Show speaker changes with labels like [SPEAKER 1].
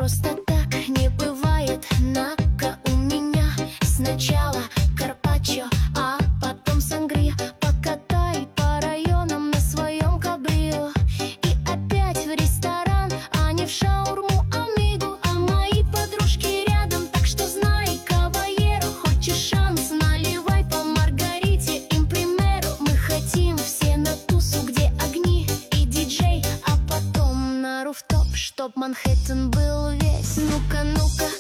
[SPEAKER 1] просто так не бывает. На-ка у меня сначала карпаччо, а потом сангрия. Покатай по районам на своем кабрио. И опять в ресторан, а не в шаурму амигу. А мои подружки рядом, так что знай, кавалеру. Хочешь шанс, наливай по маргарите импримеру. Мы хотим все на тусу, где огни и диджей, а потом на руфтоп, чтоб Манхэттен был весь. Ну-ка, ну-ка,